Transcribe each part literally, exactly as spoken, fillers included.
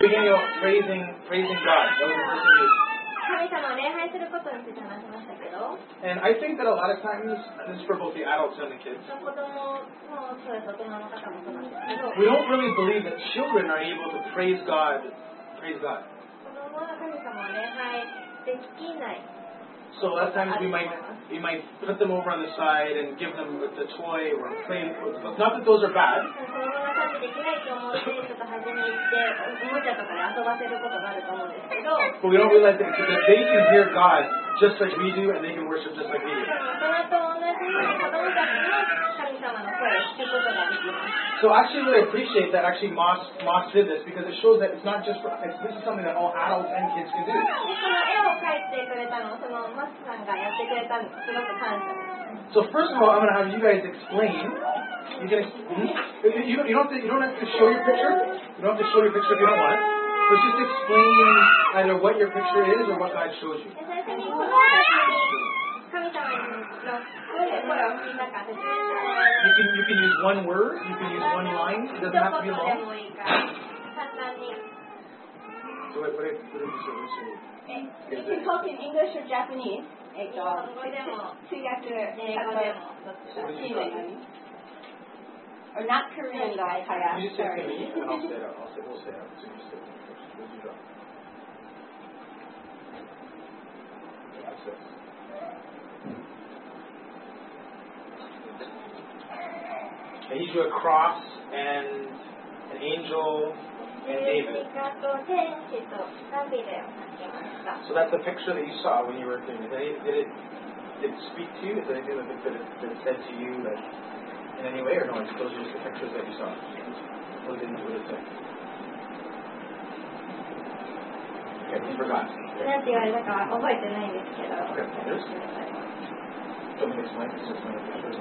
beginning of praising, praising God. That was the 神様を礼拝することについて話しましたけど、 And I think that a lot of times, and this is for both the adults and the kids, 子供もそうです、大人の方もそうなんですけど、 we don't really believe that children are able to praise God, praise God. 子供は神様を礼拝できない。 So a lot of times we might we might put them over on the side and give them a toy or play. Not that those are bad. 子供が立ってできないと思って、ちょっと端に行っておもちゃとかで遊ばせることがあると思うんですけど、 But we don't realize that, that they can hear God just like we do and they can worship just like we do. 大人と同じように子供たちも神様の声を聞くことができます。 So actually really appreciate that actually Moss, Moss did this because it shows that it's not just for, it's, this is something that all adults and kids can do. でその絵を描いてくれたのをそのマスさんがやってくれたのすごく感謝です。 So first of all, I'm going to have you guys explain. You can you don't, you don't have to you don't have to show your picture. You don't have to show your picture if you don't want. But just explain either what your picture is or what God shows you. で最初に子供たちに神様のどういう声を聞いたか説明してもらえ You can you can use one word. You can use one line. It る。 doesn't have to be 一言で long. もいいから簡単に。 So what what did what did you say? You can talk in English or Japanese. えっと、 日本語でも通訳、 英語でもどっちでもいいです。 Or not Korean though, Kaya. You just say it to Sorry. me, and I'll say it out. I'll say we'll say it out. So you say it. We'll do that. That's it. I need you a cross and an angel and 十 David. 字架と天使とダビデを描きました。 So that's the picture that you saw when you were doing it. Did it, did it, did it speak to you? Is there anything that it, that it, that it said to you that in any way, or no? It's those are just the pictures that you saw. What did it, what did it say? Okay, you forgot. なんて言われたかは覚えてないんですけど。 Okay, there's. Don't explain. It's just not a picture.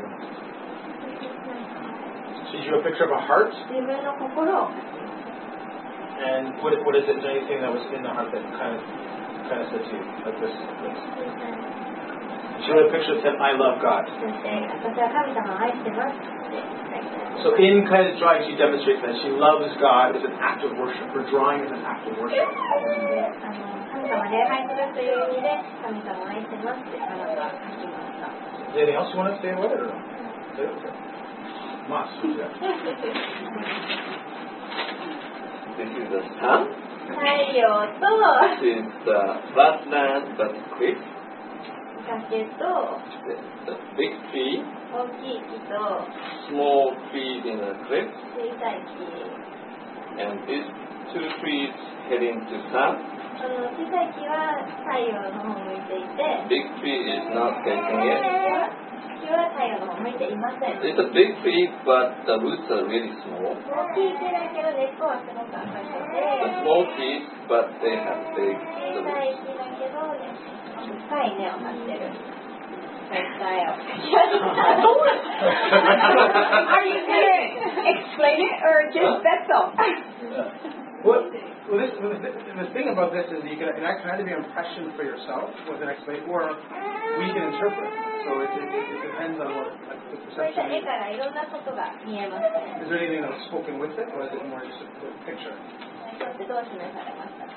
She drew a picture of a heart. 自分の心を。 And what what is it? Is there anything that was in the heart that kind of kind of said to you like this? Like this? She wrote a picture that said, "I love God." そして私は神様を愛してますって書いてある。 So in Kaya's drawing, she demonstrates that she loves God as an act of worship. Her drawing is an act of worship. であの神様を礼拝するという意味で神様を愛してますって彼女は書きました。 Is there anything else you want to say about it or no? Okay. Mas, what is that? This is the sun. 太陽と This is the flatland but cliff. 崖と The, the big tree, 大きい木と small trees in the cliff, 小さい木。 and these two trees heading to sun. あの小さい木は太陽の方を向いていて、 Big tree is not facing it. 木は太陽の方を向いていません。 It's a big tree, but the roots are really small. 大きい木だけど根っこはすごく浅く The て、 small trees, but they have big 小 the さい roots. 木だけど、ね、深い根を張ってる。そういった絵を。 Are you going to explain it or just that's all? What, well, this, well, the, the thing about this is you can, it can either be an impression for yourself with an explanation, or we can interpret. So it, it, it depends on what like, the そういった perception 絵 is. からいろんなことが見えますね。 Is there anything that was spoken with it, or is it more just a, a picture? そしてどう示されましたか。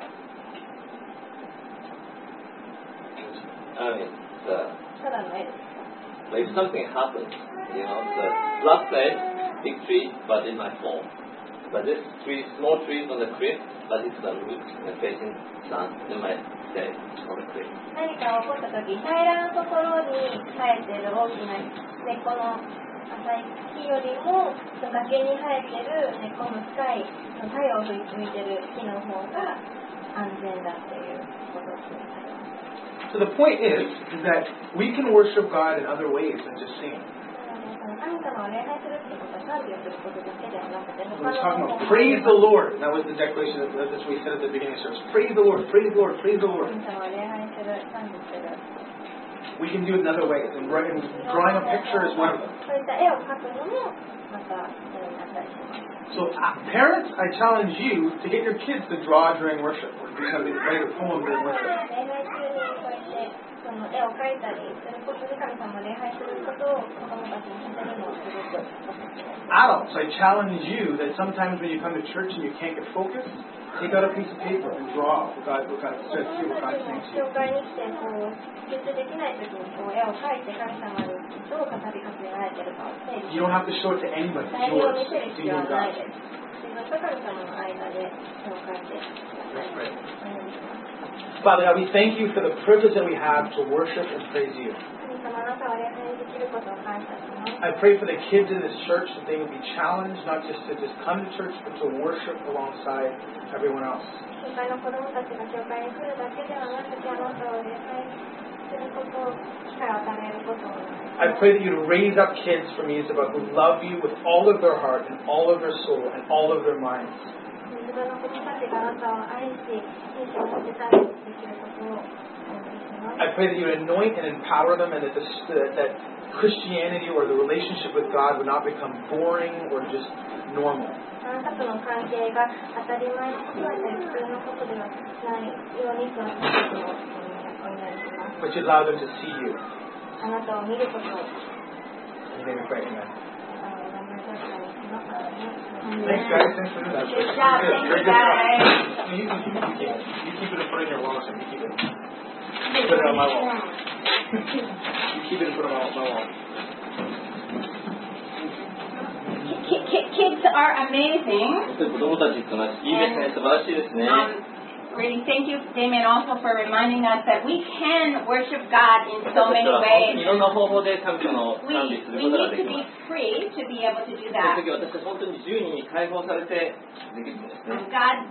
I mean, the, ただの絵ですか。 like something happens, you know, the flatland, big tree, but it might fall. But this tree, small trees on the cliff, but it's the roots and facing sun, it might stay on the cliff. 何か起こった時、平らなところに生えている大きな根っこの浅い木よりも崖に生えている根っこの深い太陽を向いている木の方が安全だっていうことを示されます。 So the point is, is that we can worship God in other ways than just singing. 神様を礼拝するってことは賛美をすることだけではなくて、 We're talking about praise the Lord. That was the declaration that that's what we said at the beginning of the service. Praise the Lord, praise the Lord, praise the Lord. 神様を礼拝する、賛美する。 We can do it in other ways, and writing, drawing a picture is one of them. そういった絵を描くのもまたそれになったりします。 So, uh, parents, I challenge you to get your kids to draw during worship, or to write a poem during worship. 礼拝中にこうやって子その絵を描いたりすることで神様を礼拝することを子供たちにさせるのをすごくおすすめです。 Adults, I challenge you that sometimes when you come to church and you can't get focused, take out a piece of paper and draw what God, what God says, see what God's saying to you. 教会に来てこう集中できない時にこう絵を描いて神様にどう語りかけられているかを整理 You don't have to show it to anybody. It's 内容を yours. 見せる It's 必 you 要 and はない God. です。自分と神様の間で絵を描いてください。お願いします。 Father God, we thank you for the privilege that we have to worship and praise you. 神様あなたを礼拝できることを感謝します。 I pray for the kids in this church that they would be challenged not just to just come to church, but to worship alongside everyone else. 教会の子供たちが教会に来るだけではなくてあなたを礼拝することを機会を与えることを I pray that you'd raise up kids from Yeshiva who love you with all of their heart and all of their soul and all of their minds. 自分の子供たちがあなたを愛し、信心を持てたりできることをお願いします。 I pray that you would anoint and empower them and that, the, that Christianity or the relationship with God would not become boring or just normal. あなたとの関係が当たり前のことだったり普通のことではないように育っていくことをお願いします。 But you allow them to see you. あなたを見ることを In your name we pray, amen. あの名前確かにします。 Thanks, guys. Thanks for doing that. Good job. Good. Thank Very you, good job. guys. You, you, keep, you, keep it. You keep it in front of your walls and you keep it. Put it on my wall. You keep it in front of my, my wall. Ki- ki- Kids are amazing. 子供たちってのはいいですね、素晴らしいですね。 Um, really, thank you, Damien, also for reminding us that we can worship God in 私 so たち many は本当にいろ ways. んな方法で神様を We, 賛美する we ことが need で to き be ます free to be able to do その that. 時私たち本当に自由に解放されてできるんですね And God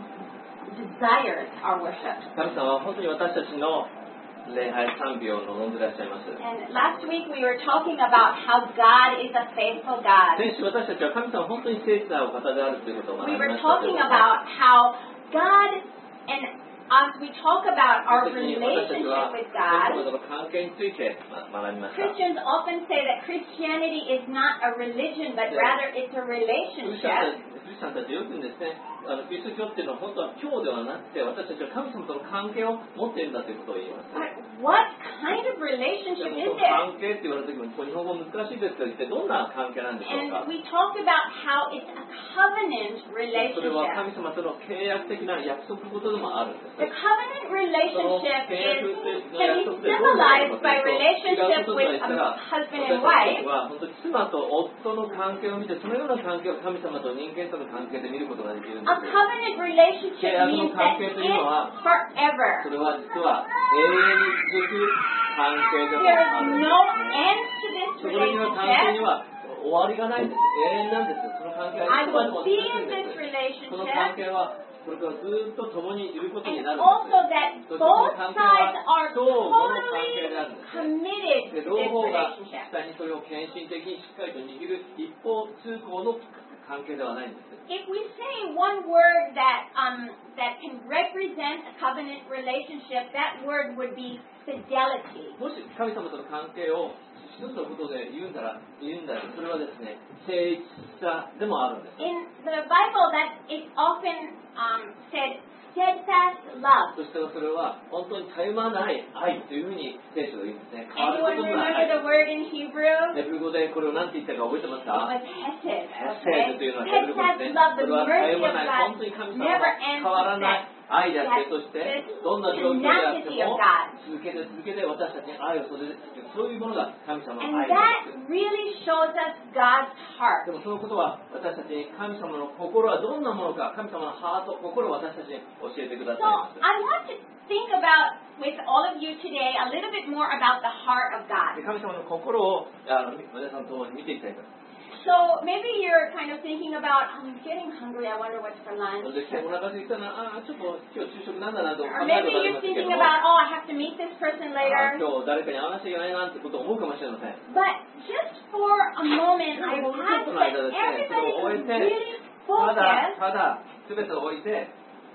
desires our worship. 神様は本当に私たちの礼拝賛美を望んでいらっしゃいます And last week we were talking about how God is a faithful God. 先週私たちは神様は本当に誠実なお方であるということを学 We び were ました talking about how God, and as we talk about our 特に私たち relationship は with 神 God, 様との関係について学びました Christians often say that Christianity is not a religion, but rather it's a クリスチャン relationship. たちクリスチャンたちよく言うんですねあのキリスト教っていうのは本当は教ではなくて私たちは神様との関係を持っているんだということを言います But what kind of で relationship も is その it? 関係って言われた時に日本語難しいですけど一体どんな関係なんでしょうか And we talked about how it's a covenant それは relationship. 神様との契約的な約束事でもあるんです The ね covenant relationship 契約 is の can 約 be 束ってどうなる symbolized か by というと違う relationship ことと with 言った a ら husband 私 and た wife. ちは本当に妻と夫の関係を見てそのような関係を神様と人間との関係で見ることができるんで A す covenant relationship means that it's それは forever. 実は永遠に続く関係でも There あ is る no end to this そこには関係に relationship. は終わりがないんです永遠なんですその関係は I いつまでも will 続 be く in んで this すその関 relationship. 係はこれからずっと共にいることに And なるん also です that そしてその both 関係は sides are 相互の関係であるんですね committed で to 両 this 方が relationship. 下にそれを献身的にしっかりと握る一方通行の関係ではないんです If we say one word that um, that can represent a covenant relationship, that word would be fidelity. もし神様との関係を一つのことで言うんだら言うんだらそれはですね誠実さでもあるんです In the Bible, that is often um, said steadfast love. そしてそれは本当にたゆまない愛というふうに聖書が言うんですね変わるこ Anyone とのない remember the word in Hebrew? ヘブル語でこれを何て言ったか覚えてますか It was hesed. ヘセードというのはヘブル語ですね Steadfast love, そ the れはたゆ mercy ま of ない God 本当に神様 never が ends 変わら with な that. い愛であってそしてどんな状況であっても続けて続けて私たちに愛を注いでそういうものが神様の And 愛なんです that really shows us God's heart. でもそのことは私たちに神様の心はどんなものか神様のハート心を私たちに教えてくだ So さいます I want to think about with all of you today a little bit more about the heart of God. で神様の心をあの皆さんと共に見ていきたいと思います So maybe you're kind of thinking about, I'm getting hungry, I wonder what's for lunch. でお腹空いたらああちょっと今日昼食なんだなと考 Or える maybe ことあり you're ますけど thinking も about, oh, I have to meet this person あ later. 今日誰かに会わなきゃいけないなってことを思うかもしれません But just for a moment, I ほんのちょ ask っとの that 間ですねそれを終え everybody て really ただ focus ただ全てを置いて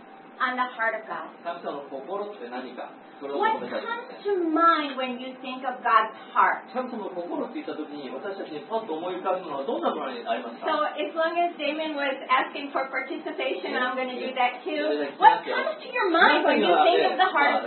on the heart of God. 神様の心って何かそれを What 求めたいと思い comes ます to mind when you think of God's heart? 神様の心って言った時に私たちにパッと思い浮かぶのはどんなものにありますか So as long as Damon was asking for participation, I'm going to do that too. Yeah. What comes to your mind when you think of the heart of God?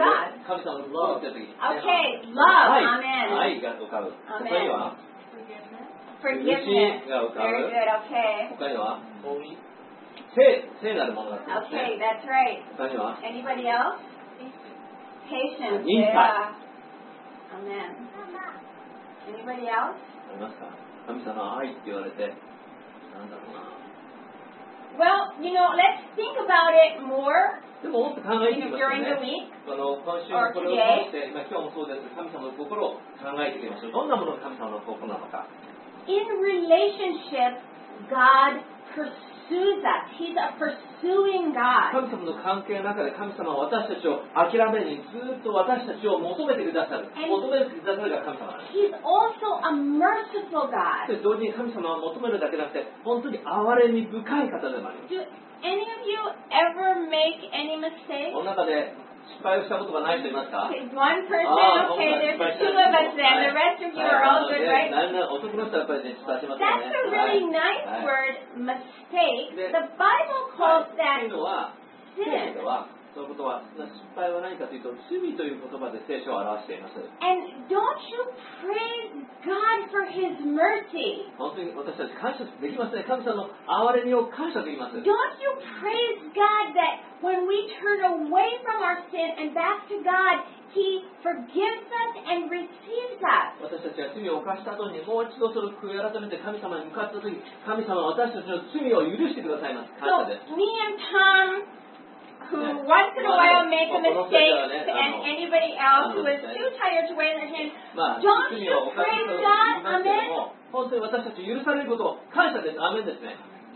神様の love って時に、 Okay, love. 愛 Amen. 愛が浮かぶ。他には Forgiveness. が浮かぶ。 Very good. Okay. 他には聖聖なるものだったんです Okay, ね。 that's right. 他には Anybody else? Patience. Insight. Yeah. Amen. Anybody else? ありますか？神様は愛って言われて、なんだろうな。 Well, you know, let's think about it more でももっと考えて you いき know, ましょう during the ね。 week. あの今週もこれを通して、まあ、今日もそうです。神様の心を考えていきましょう。どんなものが神様の心なのか。 In relationship, God pursues us. He's a pursuing God. 神様の関係の中で神様は私たちを諦めずにずっと私たちを求めてくださる。求めてくださるが神様なんです。 He's also a merciful God. で同時に神様は求めるだけなくて本当に憐れみ深い方でもあります。 Do any of you ever make any mistakes? この中で失敗をしたことがない人いますか？ Okay, one person. Ah, Okay, okay. there's two of us then. The rest of you are all good, で right? だんだん男の人はやっぱりね失敗しますよ That's ね。 a はい really nice はい word, mistake. The- The Bible は calls いと that いうのは聖書 sin. ではそのことは失敗は何かというと罪という言葉で聖書を表しています。 And don't you praise God for His mercy? 本当に私たち感謝できますね。神様の憐れみを感謝できます。 Don't you praise God that when we turn away from our sin and back to God, He forgives us and receives us? 私たちが罪を犯した後にもう一度それを悔い改めて神様に向かった時神様は私たちの罪を許してくださいます。感 So 謝です。 me and Tom, who Yeah. once in a while make a Well, well, mistake, well, well, and well, anybody else who is well, too tired to raise their hand, まあ、 don't 罪 you を犯す praise と言い God? ますけど Amen? も、本当に私たち許されることを感謝です。アメンですね。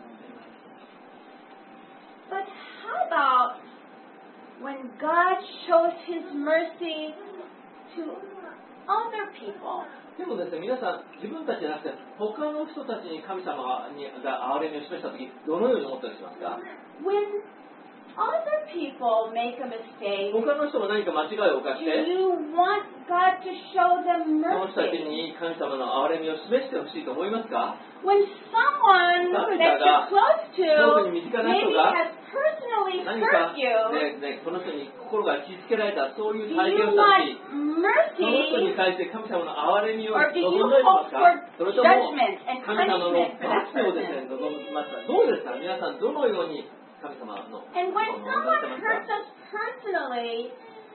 But how about when God shows His mercy to other people? でもですね、皆さん、自分たちじゃなくて、他の人たちに神様がにが憐れみを示したとき、どのように思ったりしますか？ When other people make a mistake, 他の人も何か間違いを犯し do て、 you want God to show them その人たち mercy? に神様の憐れみを示してほしいと思いますか？ When someone that you're close to 特に身近な人 maybe が has personally 何か、 hurt you, ねね、この人に心が傷つけられた、そういう do 体 you 験をしたとき、 want その人に mercy 対して神様の憐れみを or do 望 you んだりしま hope すか？ for それとも judgment and 神様の punishment for that 罰をですね、 person? 望みますか？どうですか？皆さん、どのように神様の And when 望まれ someone てます hurts か？ us personally,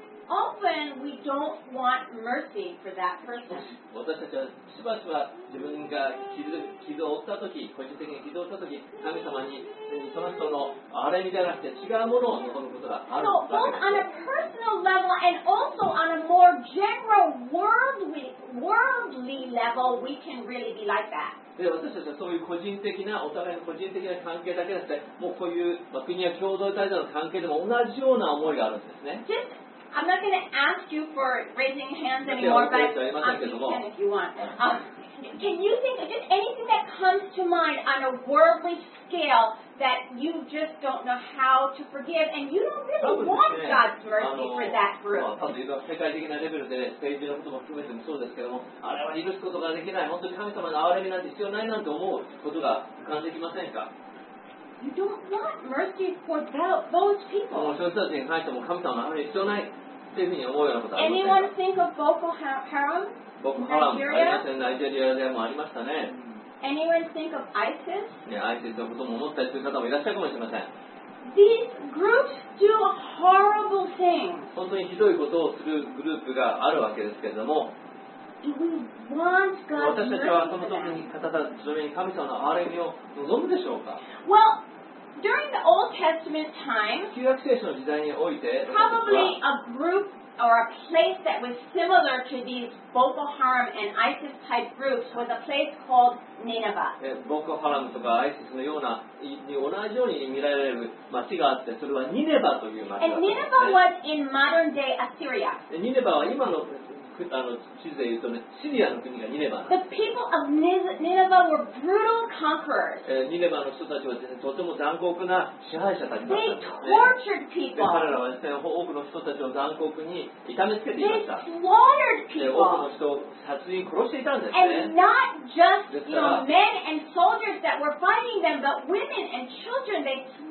often we don't want mercy for that person. 私たちはしばしば自分が傷傷を負ったとき、個人的に傷を負ったとき、神様にその人の憐れみじゃなくて違うものを望むことがある So わ both け on で a personal level and also on a more general worldly, worldly level, we can really be like that. す。で、私たちはそういう個人的な、お互いの個人的な関係だけでなくて、もうこういう、まあ、国や共同体での関係でも同じような思いがあるんですね。 Just, I'm not going to ask you for raising hands anymore, but um, you can if you want. Um, can you think of just anything that comes to mind on a worldly scale that you just don't know how to forgive, and you don't 多 really 分 want ですね、 God's あ mercy の for that ま group? あ、多分世界的なレベルで政治のことも含めてもそうですけども、あれは許すことができない、本当に神様の憐れみなんて必要ないなんて思うことが浮かんできませんか？ You don't want mercy for tho- those も people. うそういう人たちに関しても神様の憐れみ必要ないっていうふうに思うようなことはありません Anyone か？ think of Boko Ha- Haram? 僕、ハラムありましたね、ナイジェリアでもありましたね。 Anyone think of ISIS? ね、アイシスのことも思ったりする方もいらっしゃるかもしれません。 These groups do horrible things. 本当にひどいことをするグループがあるわけですけれども、 Do we want God's 私た mercy ちはその for 時 them? に方たちに神様の憐れみを望むでしょうか？ Well, during the Old Testament time, 旧約聖書の時代において、私たち probably は a group or a place that was similar to these Boko Haram and ISIS type groups was a place called Nineveh. えボコハラムとかアイシスのようないに同じように見られる町があって、それはニネバという町だったん And です Nineveh ね。 was in modern day Assyria. でニネバは今のあの地図で言うとね、シリアの国がニネバなんです。 The people of Nin- Nineveh were brutal conquerors. えーニネバの人たちはですね、とても残酷な支配者たちだったん They ですね。 tortured で people. 彼らはですね、多くの人たちを残酷に痛めつけてい They ました。 slaughtered で、多くの people. 人を殺人殺していたんです And ね。 not just, Yes, you know, sir. men and soldiers that were fighting them, but women and children, they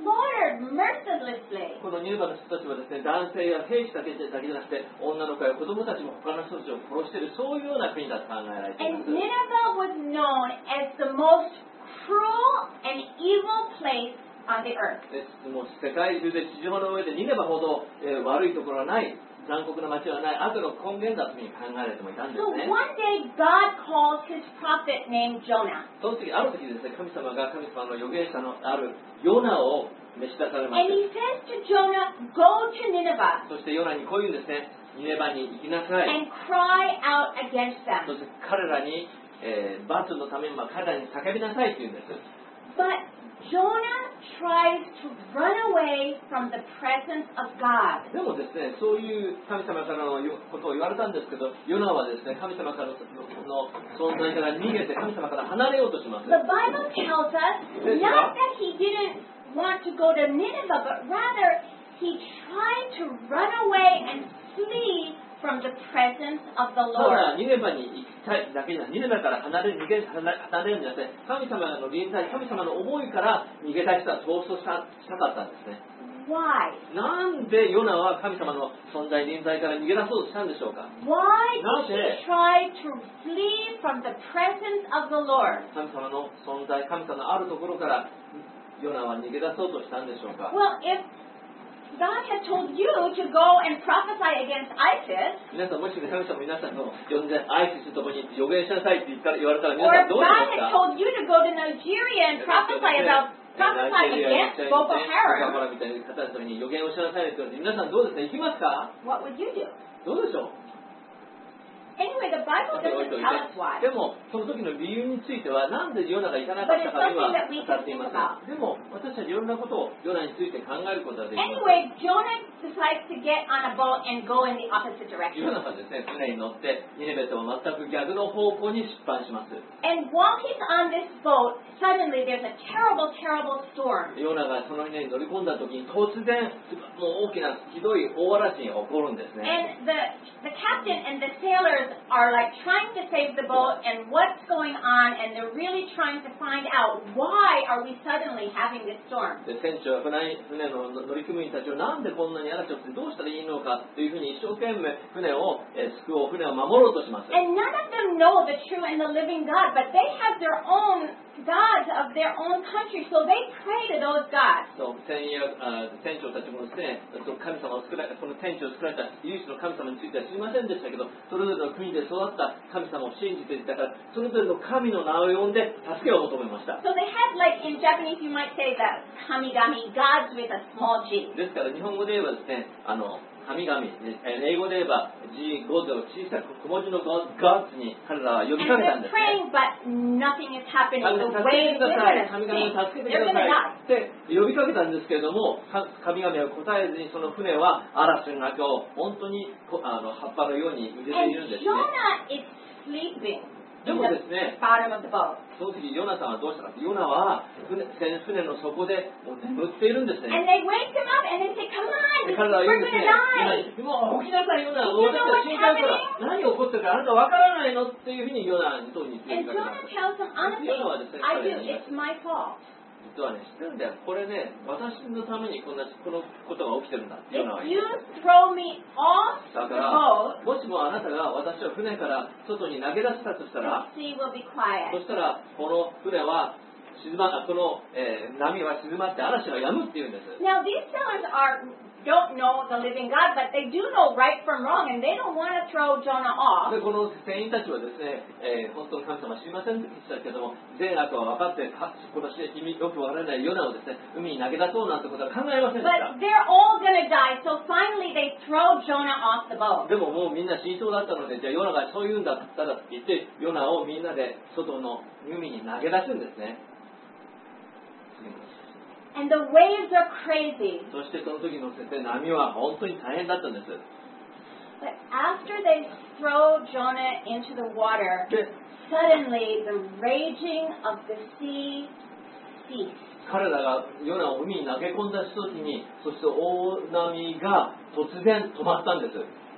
slaughtered mercilessly. このニネバの人たちはですね、男性や兵士だけじゃなくて、女の子や子供たちも他の人たちを殺している、そういうような国だと考えられていま And す。 Nineveh was known as the most cruel and evil place on the earth. でもう世界中で地上の上でニネバほど、えー悪いところはない、残酷な町はない、悪の根源だというふうに考えられてもいたんで So すね。 one day God calls his prophet named Jonah. その時、ある時ですね、神様が神様の預言者のあるヨナを召し出されま And し he says to Jonah, go to Nineveh た。そしてヨナにこういうんですね、ニネバに行きなさい。 and cry out against そ them. して彼らに、えー、罰のために、まあ、彼らに叫びなさいと言うんです。 But Jonah tries to run away from the presence of God. でもですね、そういう神様からのことを言われたんですけど、ヨナはですね、神様からの存在から逃げて神様から離れようとします。 The Bible tells us not that he didn't want to go to Nineveh, but rather he tried to run away and flee from the presence of the た Lord. だ、ニネバに行きたいだけじゃ、ニネバから離れる、逃げ離れるんじゃなくて、神様の臨在、神様の思いから逃げ出した、逃走したしたかったんですね。 Why? なんでヨナは神様の存在、臨在から逃げ出そうとしたんでしょうか。 Why Not did it. he try to flee from the presence of the Lord? 神様の存在、神様のあるところからヨナは逃げ出そうとしたんでしょうか。 Well, if God had told you to go and prophesy against ISIS, 皆さんもし神様皆さんの呼んでアイシスのところに行って予言しなさいって言ったら言われたら皆 or さ if んどうし God ます had か。 told you to go to Nigeria and prophesy about prophesy against Boko ボコ Haram, ハラみたいな方のために予言をしなさいって言われて皆さんどうですか、行きますか。 what would you do? どうでしょう。 Anyway, the Bible 置い doesn't とい tell us て why. でもその時の理由についてはなんでヨナが行かなかったかには語っていません。でも私たちいろんなことをヨナについて考えることができます。 Anyway, Jonah decides to get on a boat and go in the opposite ヨ direction. ナはですね、船に乗ってニネベとは全く逆の方向に出版します。 And while he's on this boat, suddenly there's a terrible, terrible storm. ヨナがその船に乗り込んだ時に突然もう大きなひどい大嵐が起こるんですね。 And the the captain and the sailors are like trying to save the boat and what's going on, and they're really trying to find out why are we suddenly having this storm. で船長は船船の乗組員たちをなんでこんなに嵐をしてどうしたらいいのかというふうに一生懸命船を、えー、救おう、船を守ろうとします。 And none of them know the true and the living God, but they have their own gods of their own country, so they pray to those gods. そう船やあ船長たちもですね、その神様を作られたこの天地を作られた唯一の神様については知りませんでしたけど、それぞれの国で育った神様を信じていたから、それぞれの神の名を呼んで助けを求めました。 So they had, like in Japanese, you might say that kamigami, gods with a small g. ですから日本語で言えばですね、あの神々、英語で言えば G、ゴッドを小さく小文字のゴッツに彼らは呼び And かけたん they're ですね。 praying, but nothing is happening. 神 The 々助け waves てく are ださい。 going 神 to 々 sink. 助けて They're くだ going to さ die. い。って呼びかけたんですけれども、神々は答えずにその船は嵐の中を本当にあの葉っぱのように揺れて And いるんですね。 Jonah is sleeping で in も the ですね、 bottom of the boat. その時ヨナさんはどうしたかって、ヨナは船船の底でもう眠っているんですね。 And they wake him up and they say, come で on, 彼らは言う we're んで going す to ね、 die. もう起きなさいヨナ、私たち死んじゃうから何起こってるかあなたわからないのっていうふうにヨナに問うに言 And ってかけ Jonah ます。 tells them, honestly, I do, it's my fault. 実はね、知ってるんだよ。これね、私のためにこんなこのことが起きてるんだっていう If のは言 you うんです。 throw me off だ the から、 boat, もしもあなたが私を船から外に投げ出したとしたら、 the sea will be そ quiet. したらこの船は静まこの、えー、波は静まって嵐が止むっていうんです。 Now, these sailors are don't know the living God, but they do know right from wrong, and they don't want to throw Jonah off. でこの船員たちはですね、えー、本当の神様は知りませんでしたけども、善悪は分かってかこの意味よくわからないヨナをですね、海に投げ出そうなんてことは考えませんでした。 But they're all going to die, so finally they throw Jonah off the boat. でももうみんな死にそうだったので、じゃあヨナがそう言うんだったらって言って、ヨナをみんなで外の海に投げ出すんですね。 And the waves are crazy. そしてその時のですね、波は本当に大変だったんです。 But after they throw Jonah into the water, で、 suddenly the raging of the sea ceased. 彼らがヨナを海に投げ込んだ時に、そして大波が突然止まったんです。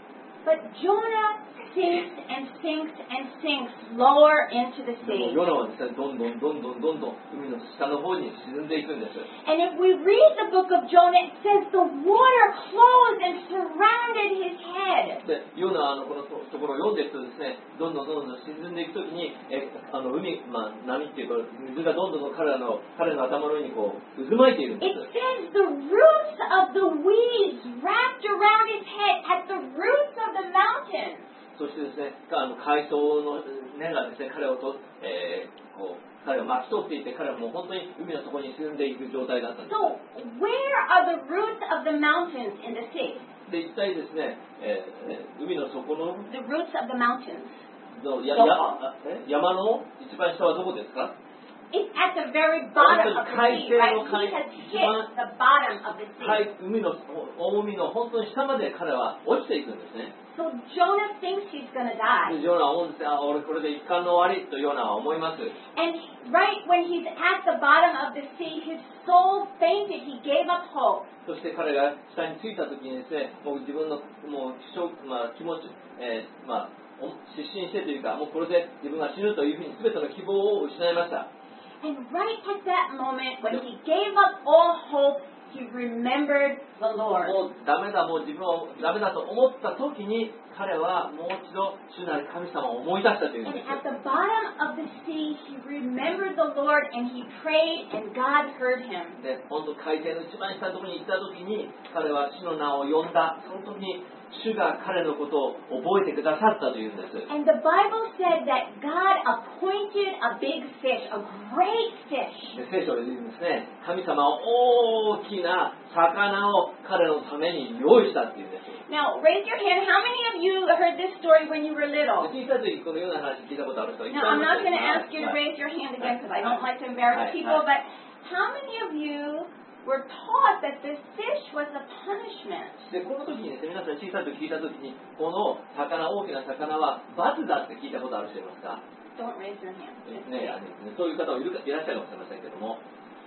But Jonah sinks and sinks and sinks lower into the でも sea. ヨナはですね、どんどんどんどんどんどん海の下の方に沈んでいくんです。 And if we read the book of Jonah, it says the water closed and surrounded his head. で、ヨナのこのところを読んでいくとですね、どんどんどんどん沈んでいくときに、えあの海、まあ、波っていうか水がどんどん彼らの彼の頭の上にこう渦巻いているんで It す。 says the roots of the weeds wrapped around his head at the roots of the mountains. そしてですね、あの海藻の根がですね、彼をと、えー、こう彼を巻き取っていて、彼はもう本当に海の底に沈んでいく状態だったんです。 So where are the roots of the mountains in the sea? で、一体ですね、えー、海の底の The roots of the mountains. のややあえ山の一番下はどこですか？ It's at the very bottom of the sea, right? He has hit the bottom of the は sea. い、海の大海の本当に下まで彼は落ちていくんですね。 So Jonah thinks he's going to で die. ヨナは思うんですよ、あ、俺これで一巻の終わりとヨナは思います。 And right when he's at the bottom of the sea, his soul fainted. He gave up hope. そして彼が下に着いた時にですね、もう自分のもう気象、まあ、気持ち、えー、まあ失神してというか、もうこれで自分が死ぬというふうに全ての希望を失いました。 And right at that moment, when he gave up all hope, he remembered the Lord. もうダメだ、もう自分はダメだと思った時に彼はもう一度主なる神様を思い出したというん And です。 at the bottom of the sea, he remembered the Lord and he prayed, and God heard him. で、本当海底の一番下のところに行った時に彼は主の名を呼んだ。その時に主が彼のことを覚えてくださったというんです。 And the Bible said that God appointed a big fish, a great fish. で聖書で言うんですね、神様は大きな魚を彼のために用意したっていうんです。 Now, raise your hand. How many of you heard this story when you were で little? 小さい時このような話聞いたことある人いっぱい Now, い I'm ま not す going to よね。 ask you to はい raise your hand again because I don't like to embarrass Right, people, right. but how many of you were taught that this fish was a punishment? でこの時にですね、皆さん小さい時聞いた時にこの魚、大きな魚は罰だって聞いたことある人いますか？ Don't raise your hand. ね、あのそういう方もいるかいらっしゃるかもしれませんけども、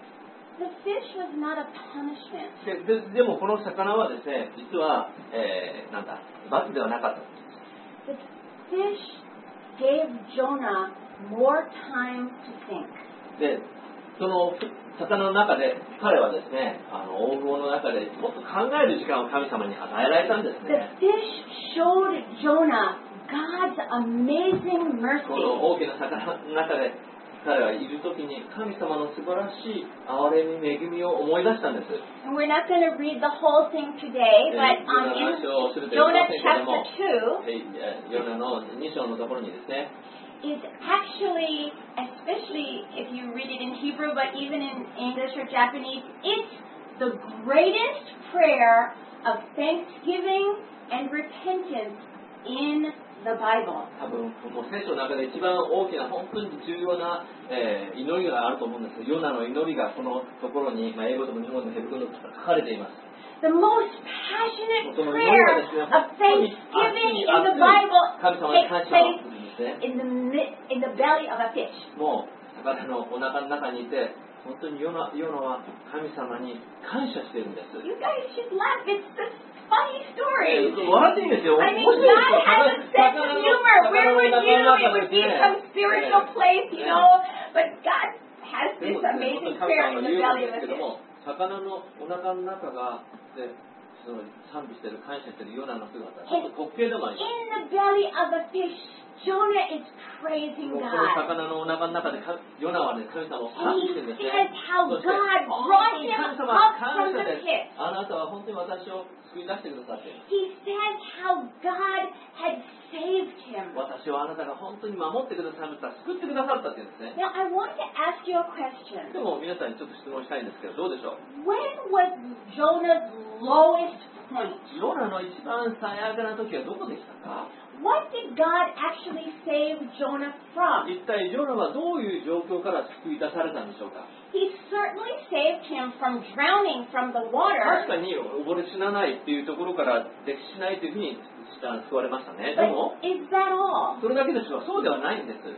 The fish was not a punishment. で, で, でもこの魚はですね、実は、えー、なんだ罰ではなかったんです。 The fish gave Jonah more time to think. でその魚の中で彼はですね、あの大魚の中でもっと考える時間を神様に与えられたんです The ね。 fish showed Jonah God's amazing この mercy. 大きな魚の中で彼はいる時に神様の素晴らしい憐れみ恵みを思い出したんです。 And we're not going to read the whole thing today, but um, in Jonah chapter two, ヨナのに章のところにですね、 is actually, especially if you read it in Hebrew, but even in English or Japanese, it's the greatest prayer of thanksgiving and repentance in the Bible. 多分もう聖書の中で一番大きな本当に重要な、えー、祈りがあると思うんです。ヨナの祈りがこのところに、まあ、英語でも日本でもヘブル語でも書かれています。 The most passionate その祈り prayer がですね、 of 本当に thanksgiving 熱 in the い Bible 神様に takes 感謝を place するんですね。 in the, mi- in the belly of a fish. もう魚のお腹の中にいて、本当にヨナ、ヨナは神様に感謝しているんです。 You guys should laugh. It's a funny story. 笑っていいんですよ。 I mean, 面白い God ですよ。 has a sense of humor. Where would you? It would be some spiritual place, you know. But God has で this も amazing 神 prayer 様 in の the 言う belly ん of です a けど fish. も、魚のお腹の中がでその賛美している、感謝しているヨナの姿、ちょっと滑稽でもあります。 In the belly of a fish, Jonah is praising この God. 魚のお腹の中でヨナはね、神様を賛 And 美 he してるんですね。 says how そして God 本 brought 当に him 神 up 様 from 感謝 the で、 pit. あなたは本当に私を救い出してくださっている。 He says how God had saved him. 私をあなたが本当に守ってくださった、救ってくださったっていうんですね。 Now, I want to ask you a question. でも皆さんにちょっと質問したいんですけど、どうでしょう。 When was Jonah's lowest point? ヨナの一番最悪な時はどこでしたか？ What did God actually save Jonah from? 一体ヨナはどういう状況から救い出されたんでしょうか？ He certainly saved him from drowning from the 確 water. かに溺れ死なないっていうところから溺死しないというふうに救われましたね。でも But is that all? それだけでしょうか？そうではないんです。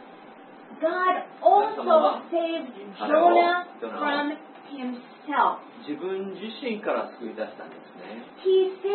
God also saved Jonah from himself. 自分自身から救い出したんですね。 He saved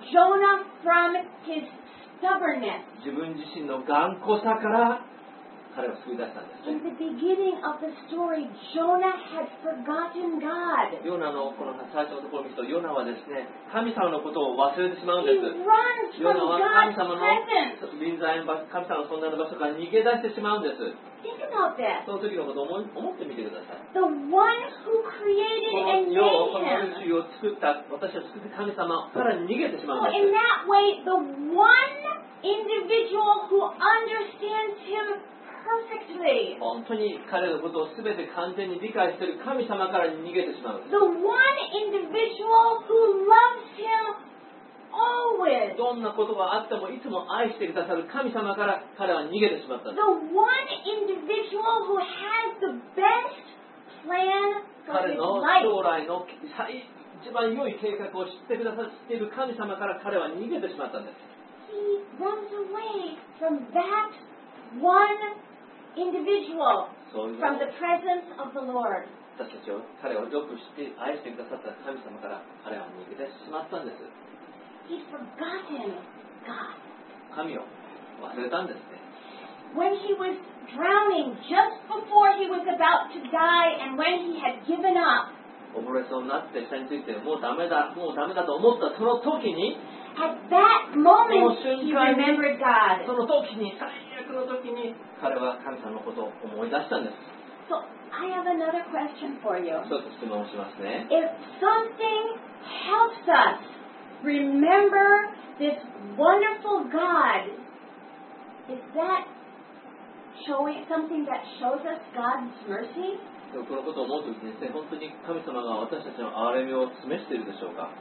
Jonah from his stubbornness. 自分自身の頑固さから彼を救い出したんです In ね。 the beginning of the story, Jonah had forgotten God. ヨナのこの最初のところを見ると、ヨナはですね、神様のことを忘れてしまうん He です。 runs ヨ from ナは God's 神様の presence. 臨在の場所、神様の存在の場所から逃げ出してしまうんです。 Think about this. その時のことを思い思ってみてください。 The one who こ created の and 世を、こ made の him. 宇宙を作った、私を作った神様から逃げてしま So うんで in す。 that way, the one individual who understands him perfectly, 本当に彼のことを全て完全に理解している神様から逃げてしまうんです。 the one individual who loves him always, どんなことがあってもいつも愛してくださる神様から彼は逃げてしまったん the です。 one individual who has the best plan for 彼 his の life. 将来の最一番良い計画を知ってくださっている神様から彼は逃げてしまったんです。 He runs away from that one individual そういう from the presence of the Lord. 私たちを彼をよく知って愛してくださった神様から彼は逃げてしまったんです。 He's forgotten God. 神を忘れたんですね。 When he was drowning, just before he was about to die, and when he had given up, 溺れそうになって下についてもうダメだもうダメだと思ったその時に at that moment, Oh, he remembered God. その時に最悪の時に彼は神様のことを思い出したんです。 So, I have another question for you. 一つ質問をしますね。 If something helps us remember this wonderful God, is that showing something that shows us God's mercy? でもこのことを思うときにですね、本当に神様が私たちの憐れみを示しているでしょうか。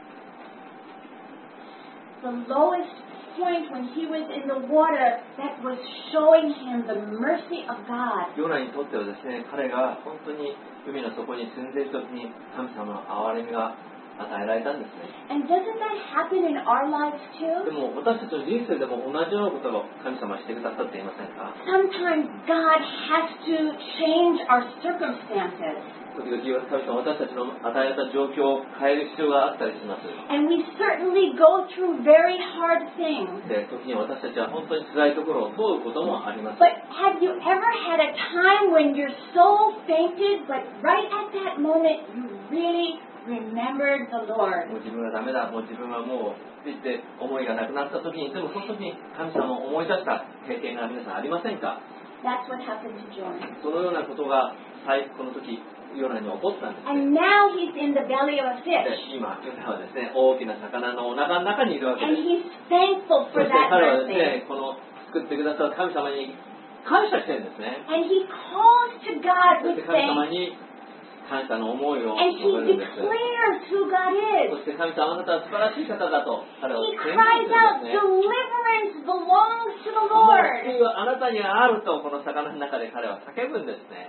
The lowest point when he was in the water, that was showing him the mercy of God. ヨナにとってはですね、彼が本当に海の底に住んでいるときに神様の憐れみが与えられたんですね。 And doesn't that happen in our lives で too? も私たちの人生でも同じようなことを神様はしてくださっていませんか。 Sometimes God has to change our circumstances. 時々神様は私たちの与えられた状況を変える必要があったりします。 And we certainly go through very hard things. で、時に私たちは本当に辛いところを通ることもあります。 But have you ever had a time when your soul fainted, but right at that moment you really remembered the Lord? もう自分がダメだ、もう自分はもうって言って思いがなくなった時に、でもその時に神様を思い出した経験が皆さんありませんか。 That's what happened to Jonah. そのようなことが最この時ヨナに起こったんですね。 And now he's in the belly of a で fish. 今ヨナはですね、大きな魚のお腹の中にいるわけ And です。 he's thankful そ for して that 彼はです mercy. ね、この作ってくださる神様に感謝してるんですね。 And he calls to God そし with て神様 thanks. に感謝の思いを And 述 he べるんです。 declares who God そ is. して神様あなたは素晴らしい方だと彼は He 宣言 cries するん out, ですね。 deliverance belongs to the この Lord. 救いはあなたにあるとこの魚の中で彼は叫ぶんですね。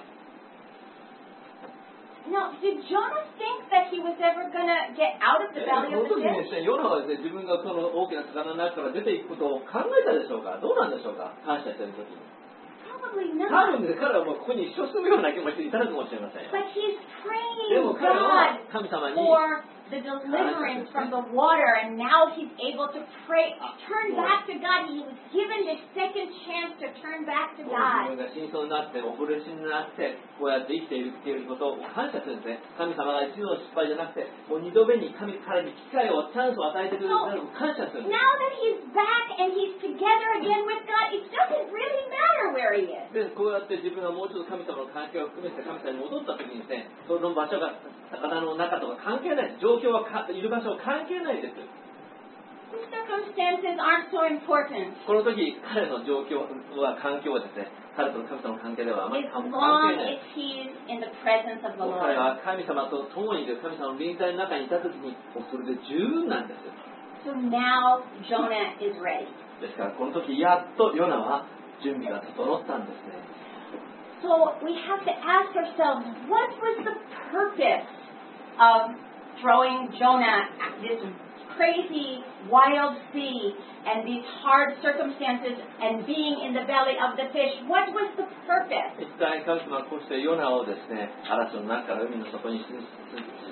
Now, did Jonah think that he was ever going to get out of the こ belly の of the 時にです fish? ね、ヨナはですね、自分がその大きな魚の中から出ていくことを考えたでしょうか。どうなんでしょうか。感謝している時に。 Probably 多 not. 分ね、彼はもうここに一生住むような気持ちでいたのかもしれませんよ。 But he's で praying も彼は God 神様に for the deliverance from the water, and now he's able to pray, turn back to God. He was given this second chance to turn back to 自 God. 分が死にそうになって溺れ死になってこうやって生きているっていうことを感謝するんですね。神様が一度の失敗じゃなくてもう二度目に神彼に機会をチャンスを与えてくれるのを感謝するんで Now that he's back and he's together again with God, it doesn't really matter where he is. す。でこうやって自分がもう一度神様の関係を含めて神様に戻った時にですね、その場所が魚の中とか関係ない、状況はかいる場所は関係ないです。 The circumstances aren't so important. この時彼の状況は環境はですね、彼との神様の関係ではあまり As 関係 long ない。 as he's in the presence of the もう彼 Lord. は神様と共にいる神様の臨在の中にいた時にもうそれで十分なんです。 So now Jonah is ready. ですからこの時やっとヨナは準備が整ったんですね。 So we have to ask ourselves, what was the purpose of throwing Jonah at this crazy, wild sea and these hard circumstances and being in the belly of the fish? What was the purpose? 一体神様はこうしてヨナをですね、嵐の中から海の底に沈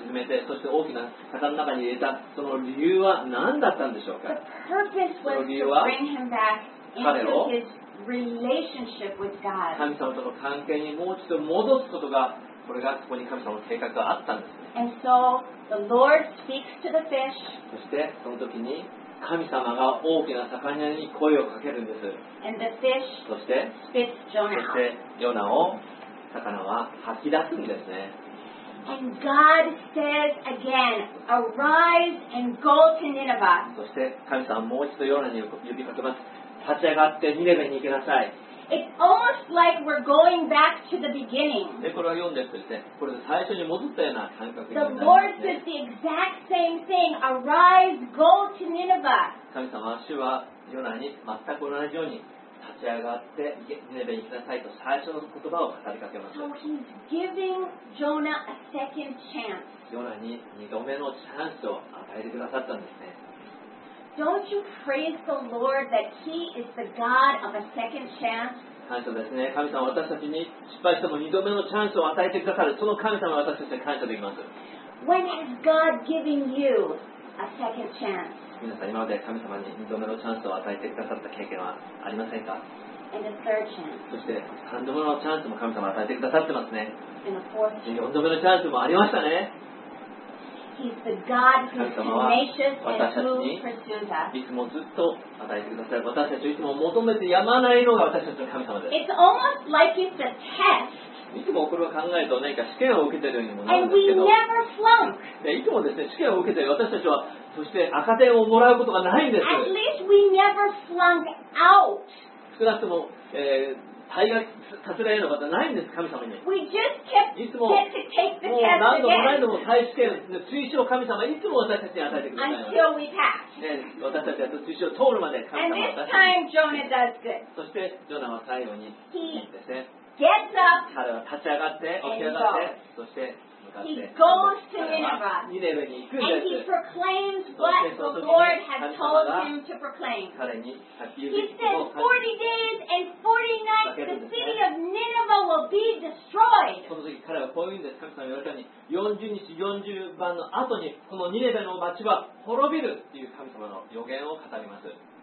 沈めて、そして大きな魚の中に入れたその理由は何だったんでしょうか。 The purpose was to bring him back into his relationship with God. 神様との関係にもう一度戻すことが、これがそこに神様の計画があったんですね。 And so the Lord speaks to the fish. そしてその時に神様が大きな魚に声をかけるんです。 And the fish そして spits そ Jonah し out. てヨナを魚は吐き出すんですね。 And God says again, arise and go to Nineveh. そして神様はもう一度ヨナに呼びかけます。立ち上がってニネベに行きなさい。 It's almost like we're going back to the beginning. でこれを読んでるとですね、これで最初に戻ったような感覚に The なり Lord ますね。 says the exact same thing, arise, go to Nineveh. 神様は主はヨナに全く同じように立ち上がってニネベに行きなさいと最初の言葉を語りかけます。 So he's giving Jonah a second chance. ヨナににどめのチャンスを与えてくださったんですね。 Don't you praise the Lord that he is the God of a second chance? 感謝ですね。神様は私たちに失敗してもにどめのチャンスを与えてくださる。その神様は私たちに感謝できます。 When has God given you a second chance? 皆さん今まで神様ににどめのチャンスを与えてくださった経験はありませんか。 And a third chance? そしてさんどめのチャンスも神様は与えてくださってますね。 And a fourth よん chance? どめのチャンスもありましたね。 He's the God who's 神様は tenacious 私 and たち who に pursues us. いつもずっと与えてくださる。私たちをいつも求めてやまないのが私たちの神様です。 It's almost like it's a test, いつもこれを考えると何か試験を受けているようにもなる and んです we けど、 never flunk. でいつもですね、試験を受けている私たちは、そして赤点をもらうことがないんです。 At least we never flunk out. 少なくとも、えー、大学させられるようなことはないんです、神様に。 We just kept いつも、 get to take the もう test 何度も何 again 度も再試験、追試を神様はいつも私たちに与えてくださいます。 until we pass. ね、私たちは追試を通るまで神 And 様は this 私たちに。 time Jonah does good. そして、ジョナは最後にですね、 Gets up, 彼は立ち上がって、起き上がって、そして向かって、 he goes to 彼は Nineveh, ニネベに行くん and で he す。 proclaims what the Lord has told him to proclaim. 彼に先言う He べきことを says, forty days and forty nights the city of Nineveh will be destroyed. その時彼はこういうんです。神様が言われたようによんじゅうにちよんじゅうばんの後にこのニネベの町は滅びるっていう神様の予言を語ります。